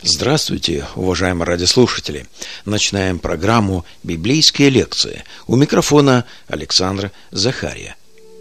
Здравствуйте, уважаемые радиослушатели! Начинаем программу «Библейские лекции». У микрофона Александр Захария.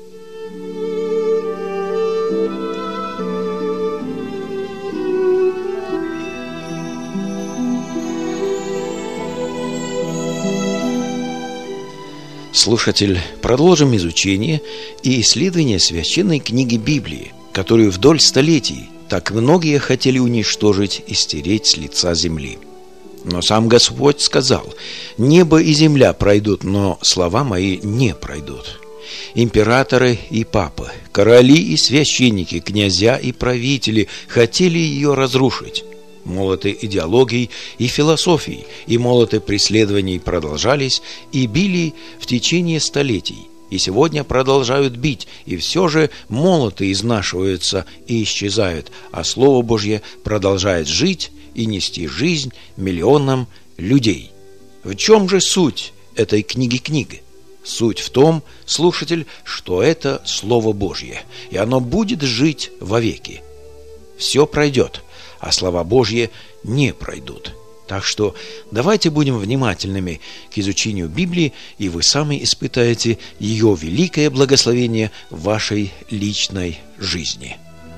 Слушатель, продолжим изучение и исследование священной книги Библии, которую вдоль столетий так многие хотели уничтожить и стереть с лица земли. Но сам Господь сказал: «Небо и земля пройдут, но слова мои не пройдут». Императоры и папы, короли и священники, князья и правители хотели ее разрушить. Молоты идеологий и философий и молоты преследований продолжались и били в течение столетий. И сегодня продолжают бить, и все же молоты изнашиваются и исчезают, а Слово Божье продолжает жить и нести жизнь миллионам людей. В чем же суть этой книги? Суть в том, слушатель, что это Слово Божье, и оно будет жить вовеки. Все пройдет, а слова Божьи не пройдут. Так что давайте будем внимательными к изучению Библии, и вы сами испытаете ее великое благословение в вашей личной жизни.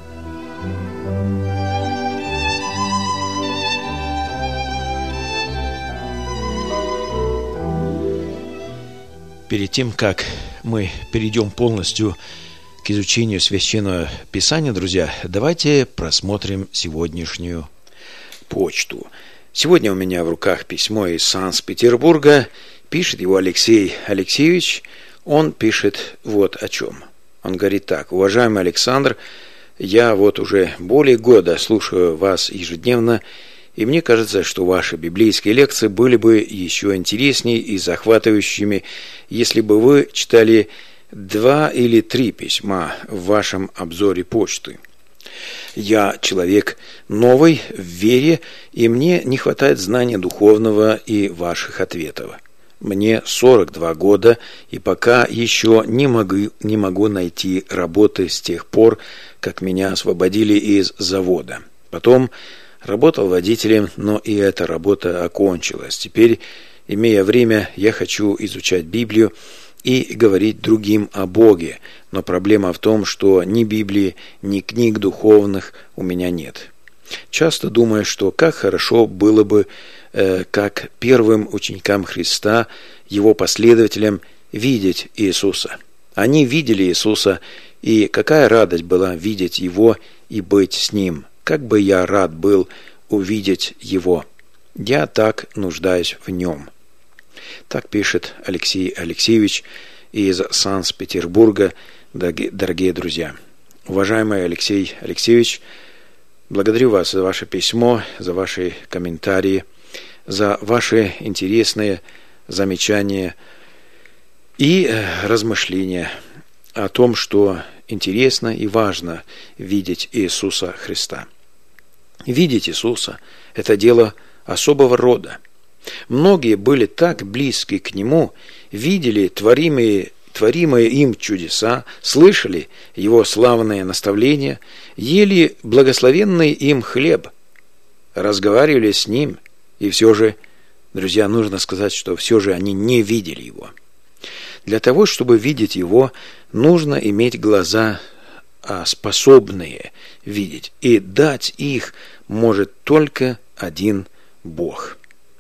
Перед тем, как мы перейдем полностью к изучению Священного Писания, друзья, давайте просмотрим сегодняшнюю почту. Сегодня у меня в руках письмо из Санкт-Петербурга. Пишет его Алексей Алексеевич. Он пишет вот о чем. Он говорит так: «Уважаемый Александр, я вот уже более года слушаю вас ежедневно, и мне кажется, что ваши библейские лекции были бы еще интереснее и захватывающими, если бы вы читали 2 или 3 письма в вашем обзоре почты. Я человек новый в вере, и мне не хватает знания духовного и ваших ответов. Мне 42 года, и пока еще не могу найти работы с тех пор, как меня освободили из завода. Потом работал водителем, но и эта работа окончилась. Теперь, имея время, я хочу изучать Библию и говорить другим о Боге, но проблема в том, что ни Библии, ни книг духовных у меня нет. Часто думаю, что как хорошо было бы, как первым ученикам Христа, его последователям, видеть Иисуса. Они видели Иисуса, и какая радость была видеть Его и быть с Ним. Как бы я рад был увидеть Его. Я так нуждаюсь в Нем». Так пишет Алексей Алексеевич из Санкт-Петербурга. Дорогие друзья, уважаемый Алексей Алексеевич, благодарю вас за ваше письмо, за ваши комментарии, за ваши интересные замечания и размышления о том, что интересно и важно видеть Иисуса Христа. Видеть Иисуса – это дело особого рода. Многие были так близки к Нему, видели творимые им чудеса, слышали Его славные наставления, ели благословенный им хлеб, разговаривали с Ним, и все же, друзья, нужно сказать, что все же они не видели Его. Для того, чтобы видеть Его, нужно иметь глаза, способные видеть, и дать их может только один Бог.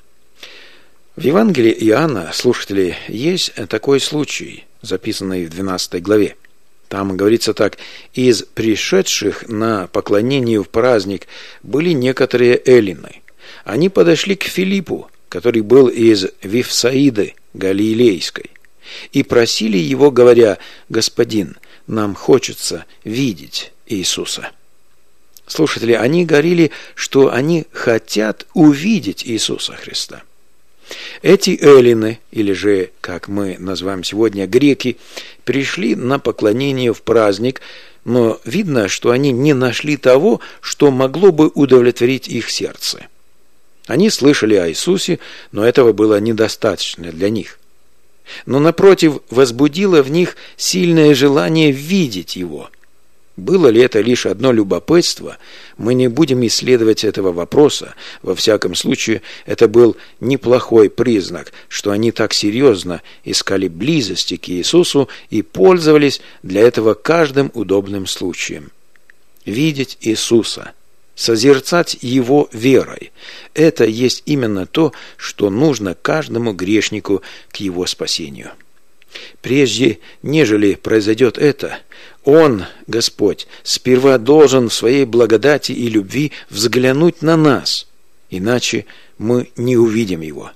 В Евангелии Иоанна, слушатели, есть такой случай, записанный в 12 главе. Там говорится так: «Из пришедших на поклонение в праздник были некоторые эллины. Они подошли к Филиппу, который был из Вифсаиды Галилейской, и просили его, говоря: „Господин, нам хочется видеть Иисуса“». Слушатели, они говорили, что они хотят увидеть Иисуса Христа. Эти эллины, или же, как мы называем сегодня, греки, пришли на поклонение в праздник, но видно, что они не нашли того, что могло бы удовлетворить их сердце. Они слышали о Иисусе, но этого было недостаточно для них. Но, напротив, возбудило в них сильное желание видеть Его. Было ли это лишь одно любопытство, мы не будем исследовать этого вопроса. Во всяком случае, это был неплохой признак, что они так серьезно искали близости к Иисусу и пользовались для этого каждым удобным случаем. Видеть Иисуса, созерцать Его верой – это есть именно то, что нужно каждому грешнику к его спасению. Прежде нежели произойдет это, Он, Господь, сперва должен в своей благодати и любви взглянуть на нас, иначе мы не увидим Его.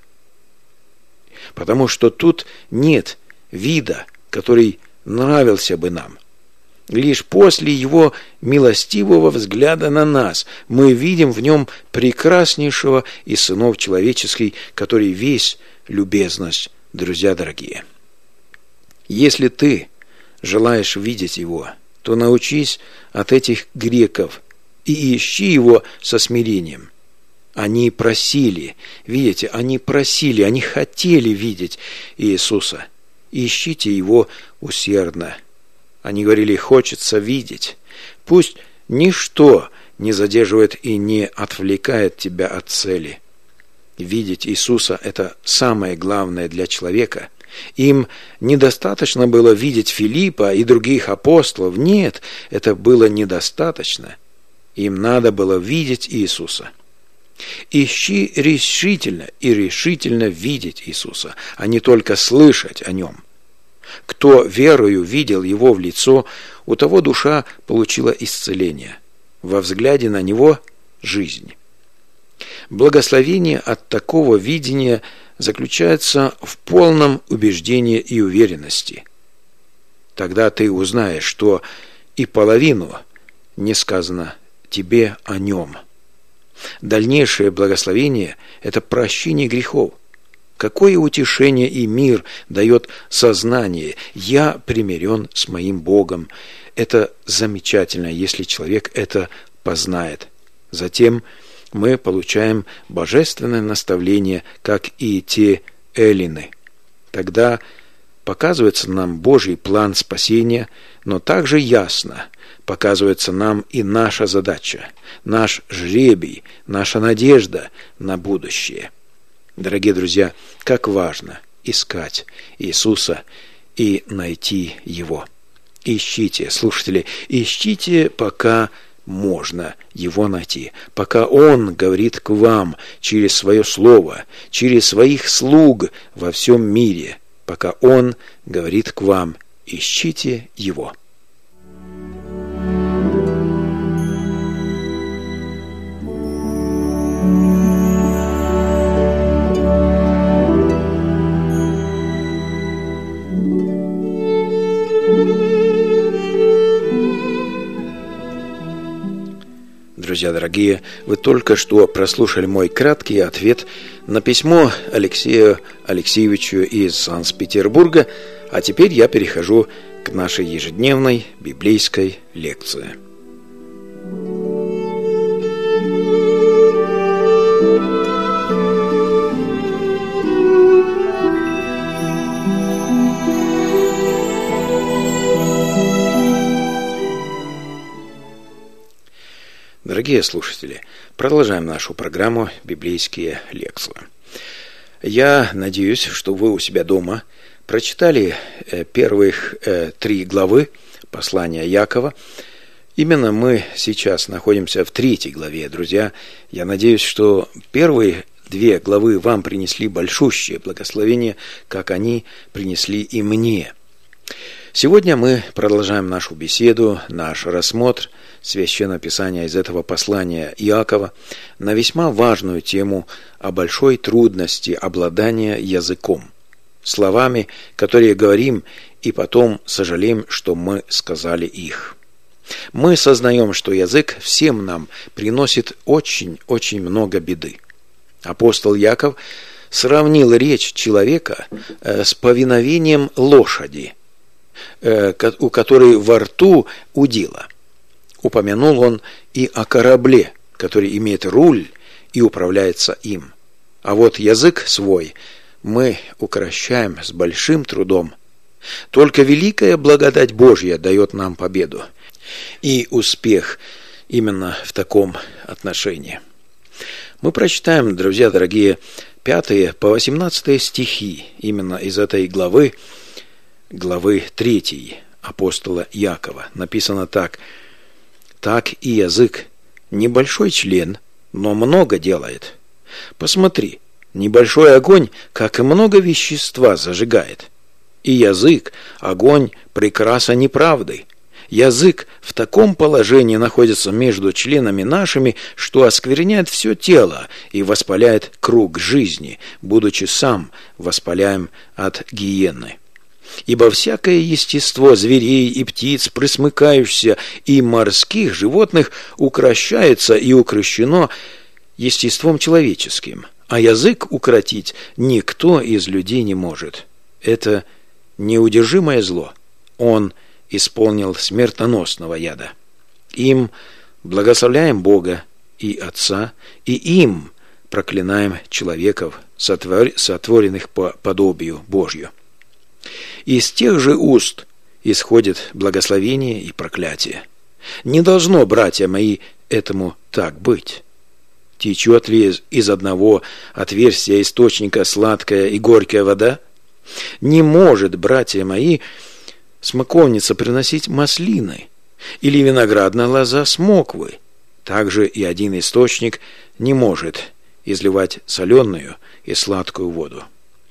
Потому что тут нет вида, который нравился бы нам. Лишь после Его милостивого взгляда на нас мы видим в Нем прекраснейшего из сынов человеческих, который весь любезность, друзья дорогие. Если ты желаешь видеть Его, то научись от этих греков и ищи Его со смирением. Они просили, видите, они хотели видеть Иисуса. Ищите Его усердно. Они говорили: хочется видеть. Пусть ничто не задерживает и не отвлекает тебя от цели. Видеть Иисуса – это самое главное для человека. Им недостаточно было видеть Филиппа и других апостолов. Нет, это было недостаточно. Им надо было видеть Иисуса. Ищи решительно и решительно видеть Иисуса, а не только слышать о Нем. Кто верою видел Его в лицо, у того душа получила исцеление. Во взгляде на Него – жизнь. Благословение от такого видения заключается в полном убеждении и уверенности. Тогда ты узнаешь, что и половину не сказано тебе о Нем. Дальнейшее благословение – это прощение грехов. Какое утешение и мир дает сознание: я примирен с моим Богом. Это замечательно, если человек это познает. Затем мы получаем божественное наставление, как и те эллины. Тогда показывается нам Божий план спасения, но также ясно показывается нам и наша задача, наш жребий, наша надежда на будущее. Дорогие друзья, как важно искать Иисуса и найти Его. Ищите, слушатели, ищите, пока можно Его найти, пока Он говорит к вам через свое Слово, через своих слуг во всем мире, пока Он говорит к вам: ищите Его. Друзья дорогие, вы только что прослушали мой краткий ответ на письмо Алексею Алексеевичу из Санкт-Петербурга, а теперь я перехожу к нашей ежедневной библейской лекции. Дорогие слушатели, продолжаем нашу программу «Библейские лекции». Я надеюсь, что вы у себя дома прочитали первых 3 главы послания Якова. Именно мы сейчас находимся в 3 главе, друзья. Я надеюсь, что первые 2 главы вам принесли большущее благословение, как они принесли и мне. Сегодня мы продолжаем нашу беседу, наш рассмотр Священного Писания из этого послания Иакова на весьма важную тему о большой трудности обладания языком, словами, которые говорим, и потом сожалеем, что мы сказали их. Мы сознаем, что язык всем нам приносит очень много беды. Апостол Яков сравнил речь человека с повиновением лошади, у которой во рту удила. Упомянул он и о корабле, который имеет руль и управляется им. А вот язык свой мы укрощаем с большим трудом. Только великая благодать Божья дает нам победу. и успех именно в таком отношении. Мы прочитаем, друзья дорогие, 5 по 18 стихи именно из этой главы 3 апостола Якова. Написано так: «Так и язык небольшой член, но много делает. Посмотри, небольшой огонь, как и много вещества зажигает. И язык, огонь, прекраса неправды. Язык в таком положении находится между членами нашими, что оскверняет все тело и воспаляет круг жизни, будучи сам воспаляем от гиены. Ибо всякое естество зверей и птиц, пресмыкающихся, и морских животных укрощается и укрощено естеством человеческим, а язык укротить никто из людей не может. Это неудержимое зло. Он исполнил смертоносного яда. Им благословляем Бога и Отца, и им проклинаем человеков, сотворенных по подобию Божью. Из тех же уст исходит благословение и проклятие. Не должно, братья мои, этому так быть. Течет ли из одного отверстия источника сладкая и горькая вода? Не может, братья мои, смоковница приносить маслины, или виноградная лоза смоквы. Также и один источник не может изливать соленую и сладкую воду.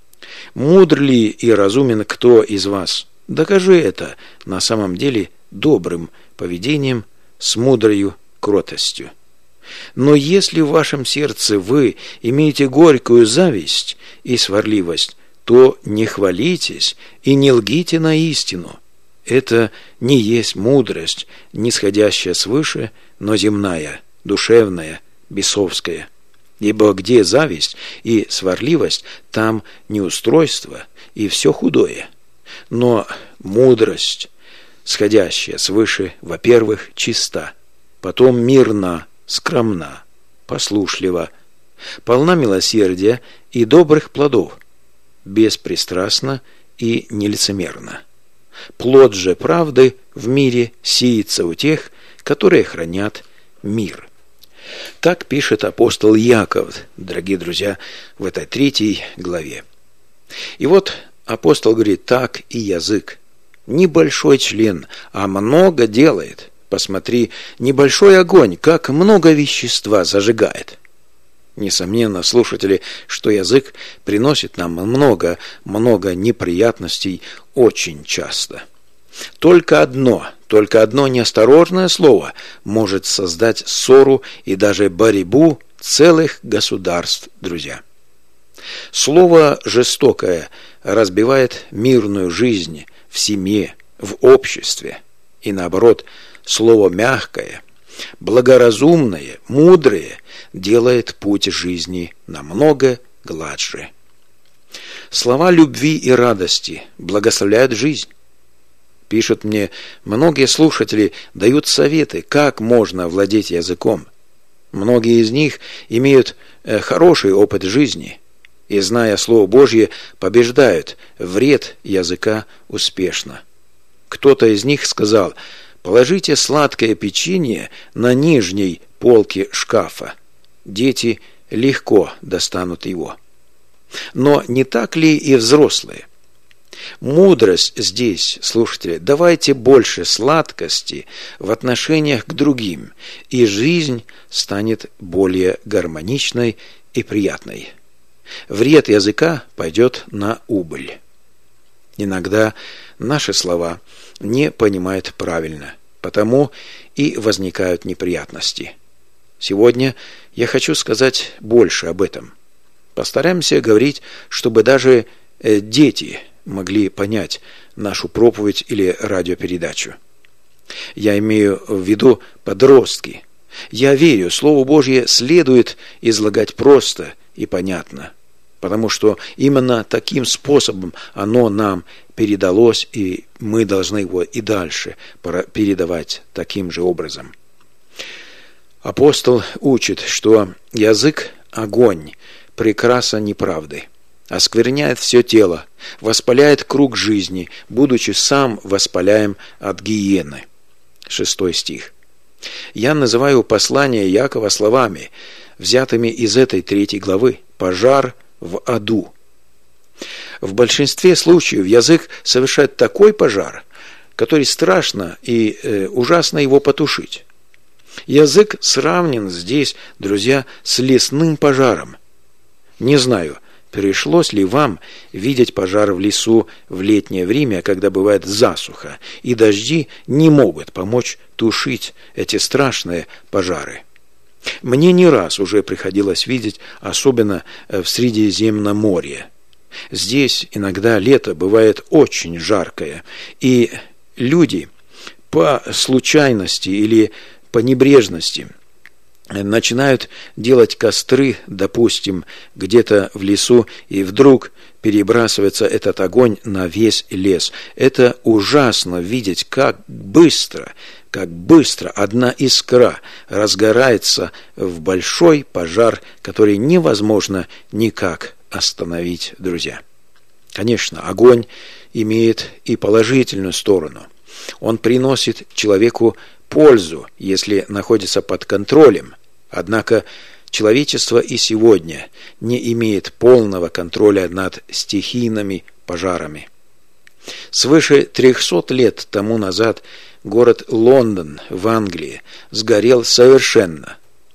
Мудр ли и разумен кто из вас? Докажи это на самом деле добрым поведением с мудрою кротостью. Но если в вашем сердце вы имеете горькую зависть и сварливость, то не хвалитесь и не лгите на истину. Это не есть мудрость, нисходящая свыше, но земная, душевная, бесовская. Ибо где зависть и сварливость, там неустройство и все худое. Но мудрость, сходящая свыше, во-первых, чиста, потом мирна, скромна, послушлива, полна милосердия и добрых плодов, беспристрастна и нелицемерна. Плод же правды в мире сеется у тех, которые хранят мир». Так пишет апостол Яков, дорогие друзья, в этой 3 главе. И вот апостол говорит: так и язык. Небольшой член, а много делает. Посмотри, небольшой огонь, как много вещества зажигает. Несомненно, слушатели, что язык приносит нам много неприятностей очень часто. Только одно неосторожное слово может создать ссору и даже борьбу целых государств, друзья. Слово жестокое разбивает мирную жизнь в семье, в обществе. И наоборот, слово мягкое, благоразумное, мудрое делает путь жизни намного гладче. Слова любви и радости благословляют жизнь. Пишут мне, многие слушатели дают советы, как можно владеть языком. Многие из них имеют хороший опыт жизни и, зная Слово Божье, побеждают вред языка успешно. Кто-то из них сказал: положите сладкое печенье на нижней полке шкафа. Дети легко достанут его. Но не так ли и взрослые? Мудрость здесь, слушатели, давайте больше сладкости в отношениях к другим, и жизнь станет более гармоничной и приятной. Вред языка пойдет на убыль. Иногда наши слова не понимают правильно, потому и возникают неприятности. Сегодня я хочу сказать больше об этом. Постараемся говорить, чтобы даже дети могли понять нашу проповедь или радиопередачу. Я имею в виду подростки. Я верю, Слово Божье следует излагать просто и понятно, потому что именно таким способом оно нам передалось, и мы должны его и дальше передавать таким же образом. Апостол учит, что язык – огонь, прекраса неправды, оскверняет все тело, воспаляет круг жизни, будучи сам воспаляем от гиены. 6 стих. Я называю послание Якова словами, взятыми из этой 3 главы: «пожар в аду». В большинстве случаев язык совершает такой пожар, который страшно и ужасно его потушить. Язык сравнен здесь, друзья, с лесным пожаром. Не знаю, пришлось ли вам видеть пожар в лесу в летнее время, когда бывает засуха, и дожди не могут помочь тушить эти страшные пожары. Мне не раз уже приходилось видеть, особенно в Средиземноморье. Здесь иногда лето бывает очень жаркое, и люди по случайности или по небрежности начинают делать костры, допустим, где-то в лесу, и вдруг перебрасывается этот огонь на весь лес. Это ужасно видеть, как быстро одна искра разгорается в большой пожар, который невозможно никак остановить, друзья. Конечно, огонь имеет и положительную сторону. Он приносит человеку пользу, если находится под контролем. Однако человечество и сегодня не имеет полного контроля над стихийными пожарами. Свыше 300 лет тому назад город Лондон в Англии сгорел совершенно,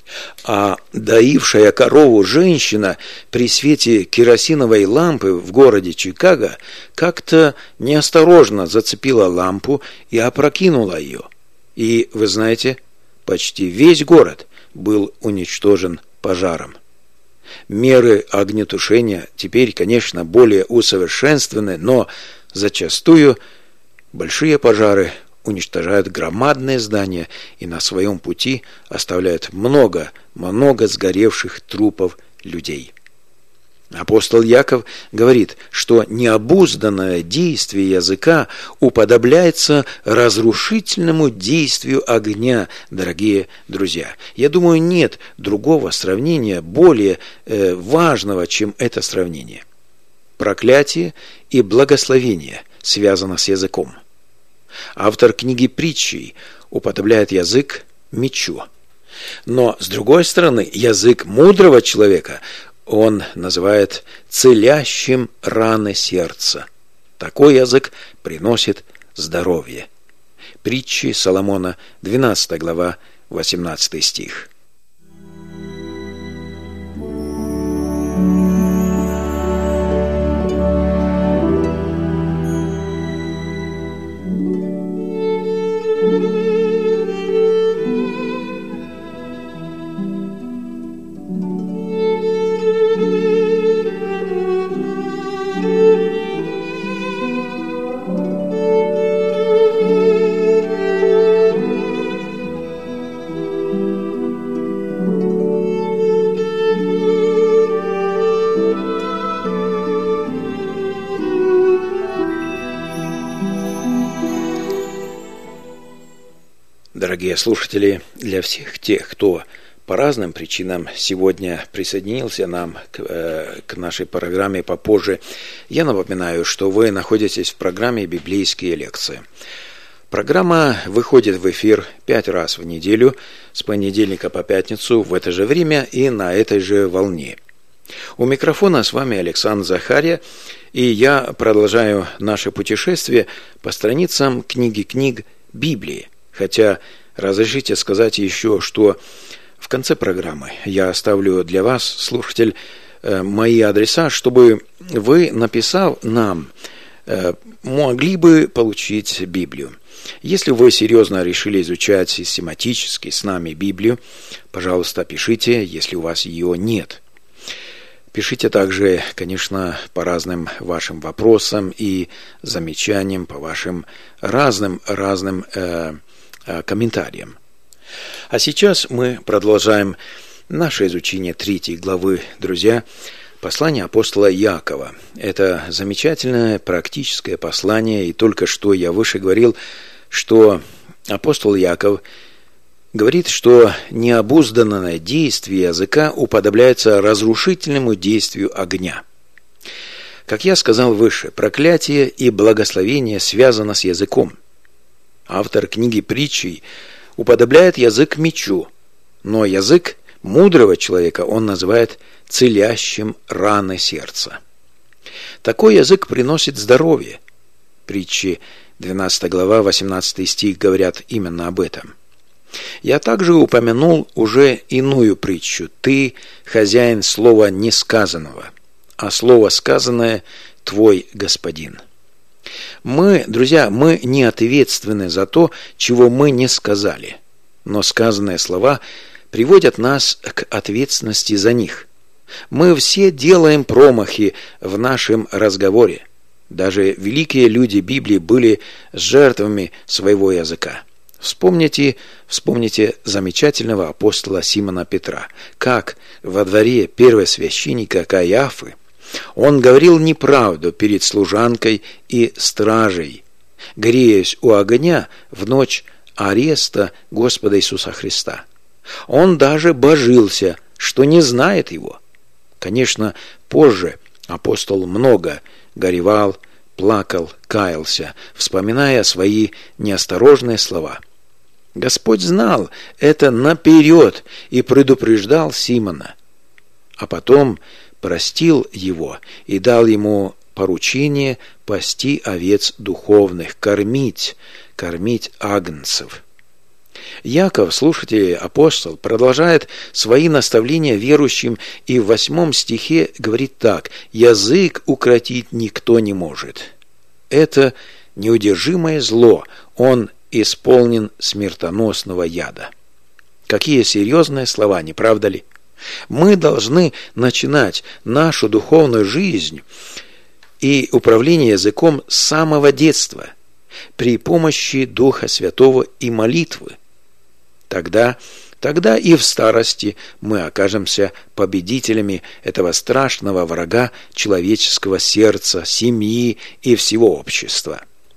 а доившая корову женщина при свете керосиновой лампы в городе Чикаго как-то неосторожно зацепила лампу и опрокинула ее. И, вы знаете, почти весь город был уничтожен пожаром. Меры огнетушения теперь, конечно, более усовершенствованы, но зачастую большие пожары уничтожают громадные здания и на своем пути оставляют много сгоревших трупов людей. Апостол Яков говорит, что необузданное действие языка уподобляется разрушительному действию огня, дорогие друзья. Я думаю, нет другого сравнения более важного, чем это сравнение. Проклятие и благословение связано с языком. Автор книги Притчей уподобляет язык мечу. Но, с другой стороны, язык мудрого человека он называет целящим раны сердца. Такой язык приносит здоровье. Притчи Соломона, 12 глава, 18 стих. Дорогие слушатели, для всех тех, кто по разным причинам сегодня присоединился к нашей программе попозже, я напоминаю, что вы находитесь в программе «Библейские лекции». Программа выходит в эфир 5 раз в неделю, с понедельника по пятницу в это же время и на этой же волне. У микрофона с вами Александр Захария, и я продолжаю наше путешествие по страницам книги книг Библии. Хотя разрешите сказать еще, что в конце программы я оставлю для вас, слушатель, мои адреса, чтобы вы, написав нам, могли бы получить Библию. Если вы серьезно решили изучать систематически с нами Библию, пожалуйста, пишите, если у вас ее нет. Пишите также, конечно, по разным вашим вопросам и замечаниям, по вашим разным комментариям. А сейчас мы продолжаем наше изучение 3 главы, друзья, послания апостола Якова. Это замечательное практическое послание, и только что я выше говорил, что апостол Яков говорит, что необузданное действие языка уподобляется разрушительному действию огня. Как я сказал выше, проклятие и благословение связано с языком. Автор книги «Притчей» уподобляет язык мечу, но язык мудрого человека он называет целящим раны сердца. Такой язык приносит здоровье. Притчи 12 глава, 18 стих говорят именно об этом. Я также упомянул уже иную притчу. «Ты хозяин слова несказанного, а слово сказанное – твой господин». Мы, друзья, мы не ответственны за то, чего мы не сказали, но сказанные слова приводят нас к ответственности за них. Мы все делаем промахи в нашем разговоре. Даже великие люди Библии были жертвами своего языка. Вспомните замечательного апостола Симона Петра, как во дворе первосвященника Каиафы он говорил неправду перед служанкой и стражей, греясь у огня в ночь ареста Господа Иисуса Христа. Он даже божился, что не знает его. Конечно, позже апостол много горевал, плакал, каялся, вспоминая свои неосторожные слова. Господь знал это наперед и предупреждал Симона, а потом простил его и дал ему поручение пасти овец духовных, кормить агнцев. Яков, слушайте, апостол, продолжает свои наставления верующим и в 8 стихе говорит так: «Язык укротить никто не может. Это неудержимое зло, он исполнен смертоносного яда». Какие серьезные слова, не правда ли? Мы должны начинать нашу духовную жизнь и управление языком с самого детства при помощи Духа Святого и молитвы. Тогда и в старости мы окажемся победителями этого страшного врага человеческого сердца, семьи и всего общества.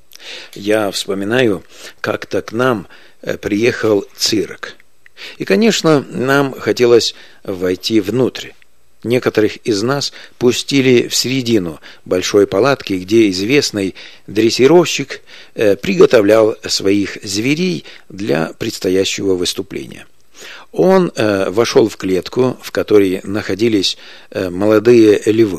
Я вспоминаю, как-то к нам приехал цирк. И, конечно, нам хотелось войти внутрь. Некоторых из нас пустили в середину большой палатки, где известный дрессировщик приготовлял своих зверей для предстоящего выступления. Он вошел в клетку, в которой находились молодые львы.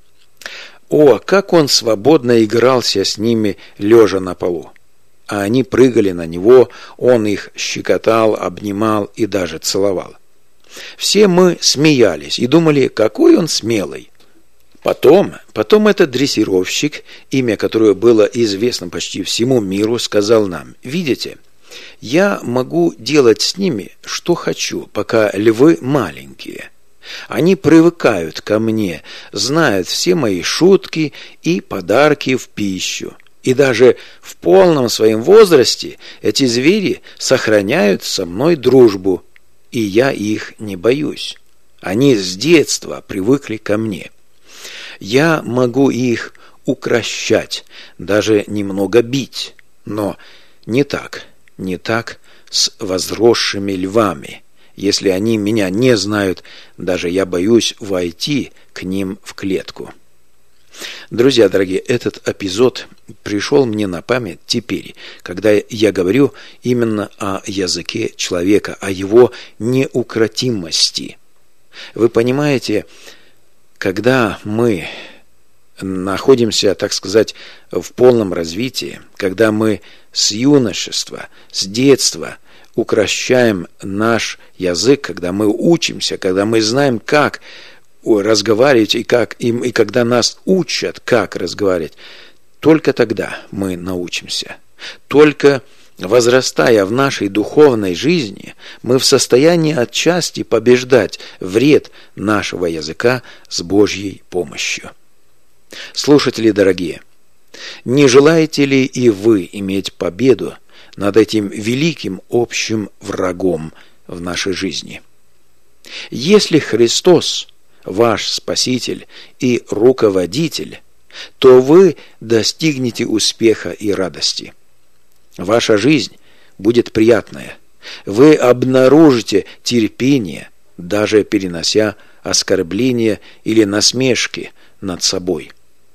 О, как он свободно игрался с ними, лежа на полу! А они прыгали на него, он их щекотал, обнимал и даже целовал. Все мы смеялись и думали, какой он смелый. Потом этот дрессировщик, имя которого было известно почти всему миру, сказал нам: «Видите, я могу делать с ними, что хочу, пока львы маленькие. Они привыкают ко мне, знают все мои шутки и подарки в пищу. И даже в полном своем возрасте эти звери сохраняют со мной дружбу, и я их не боюсь. Они с детства привыкли ко мне. Я могу их укрощать, даже немного бить, но не так с возросшими львами. Если они меня не знают, даже я боюсь войти к ним в клетку». Друзья дорогие, этот эпизод пришел мне на память теперь, когда я говорю именно о языке человека, о его неукротимости. Вы понимаете, когда мы находимся, так сказать, в полном развитии, когда мы с юношества, с детства укрощаем наш язык, когда мы учимся, когда мы знаем, как разговаривать и когда нас учат, как разговаривать, только тогда мы научимся. Только возрастая в нашей духовной жизни, мы в состоянии отчасти побеждать вред нашего языка с Божьей помощью. Слушатели дорогие, не желаете ли и вы иметь победу над этим великим общим врагом в нашей жизни? Если Христос ваш Спаситель и руководитель, то вы достигнете успеха и радости. Ваша жизнь будет приятная. Вы обнаружите терпение, даже перенося оскорбления или насмешки над собой.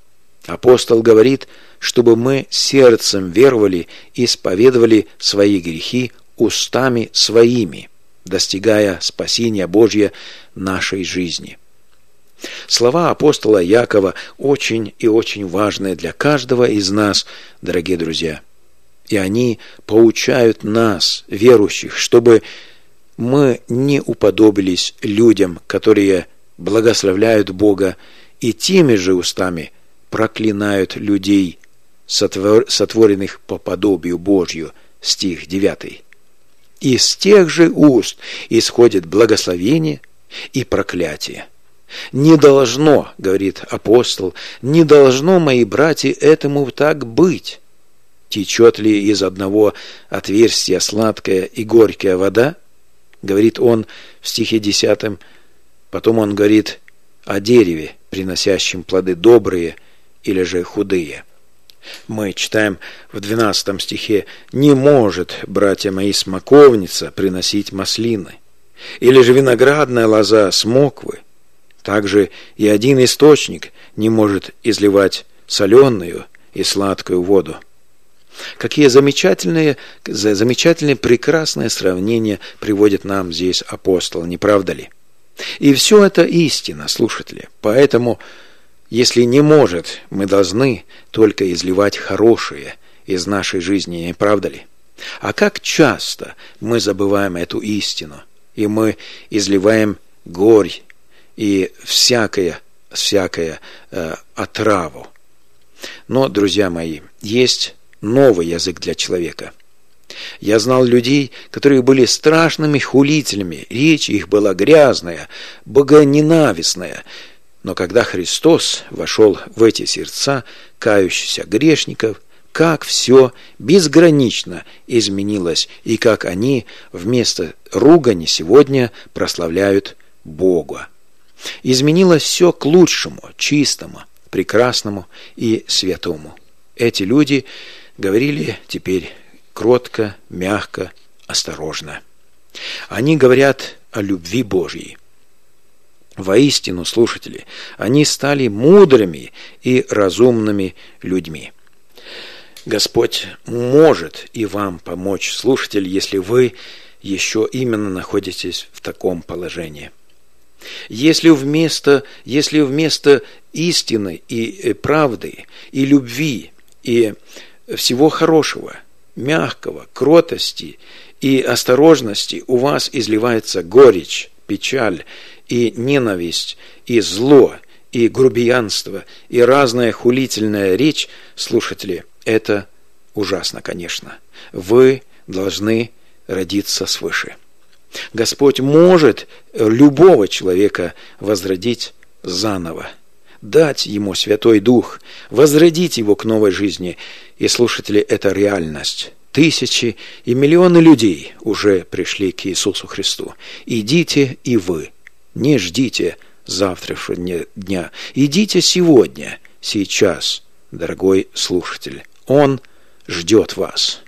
Апостол говорит, чтобы мы сердцем веровали и исповедовали свои грехи устами своими, достигая спасения Божьего нашей жизни. Слова апостола Якова очень и очень важны для каждого из нас, дорогие друзья. И они поучают нас, верующих, чтобы мы не уподобились людям, которые благословляют Бога и теми же устами проклинают людей, сотворенных по подобию Божью. Стих 9. Из тех же уст исходит благословение и проклятие. «Не должно, — говорит апостол, — не должно, мои братья, этому так быть. Течет ли из одного отверстия сладкая и горькая вода?» Говорит он в стихе 10. Потом он говорит о дереве, приносящем плоды добрые или же худые. Мы читаем в 12 стихе: «Не может, братья мои, смоковница приносить маслины, или же виноградная лоза смоквы. Также и один источник не может изливать соленую и сладкую воду». Какие замечательные, прекрасные сравнения приводит нам здесь апостол, не правда ли? И все это истина, слушатели. Поэтому, если не может, мы должны только изливать хорошее из нашей жизни, не правда ли? А как часто мы забываем эту истину, и мы изливаем горь и всякое отраву. Но, друзья мои, есть новый язык для человека. Я знал людей, которые были страшными хулителями, речь их была грязная, богоненавистная. Но когда Христос вошел в эти сердца кающихся грешников, как все безгранично изменилось, и как они вместо ругани сегодня прославляют Бога. Изменилось все к лучшему, чистому, прекрасному и святому. Эти люди говорили теперь кротко, мягко, осторожно. Они говорят о любви Божьей. Воистину, слушатели, они стали мудрыми и разумными людьми. Господь может и вам помочь, слушатель, если вы еще именно находитесь в таком положении. Если вместо истины и правды, и любви, и всего хорошего, мягкого, кротости и осторожности у вас изливается горечь, печаль и ненависть, и зло, и грубиянство, и разная хулительная речь, слушатели, это ужасно, конечно. Вы должны родиться свыше. Господь может любого человека возродить заново, дать ему Святой Дух, возродить его к новой жизни. И, слушатели, это реальность. Тысячи и миллионы людей уже пришли к Иисусу Христу. Идите и вы. Не ждите завтрашнего дня. Идите сегодня, сейчас, дорогой слушатель. Он ждет вас.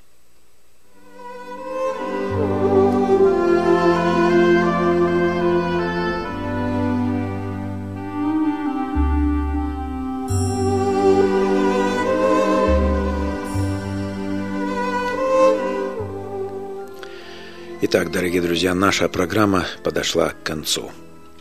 Итак, дорогие друзья, наша программа подошла к концу.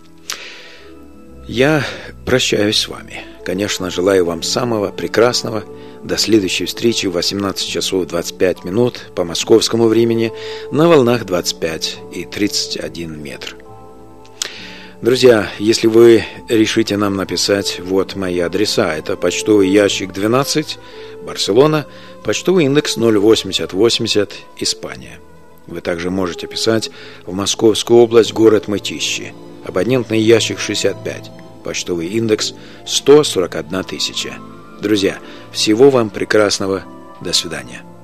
Я прощаюсь с вами. Конечно, желаю вам самого прекрасного. До следующей встречи в 18 часов 25 минут по московскому времени на волнах 25 и 31 метр. Друзья, если вы решите нам написать, вот мои адреса. Это почтовый ящик 12, Барселона, почтовый индекс 08080, Испания. Вы также можете писать в Московскую область, город Мытищи. Абонентный ящик 65. Почтовый индекс 141 000. Друзья, всего вам прекрасного. До свидания.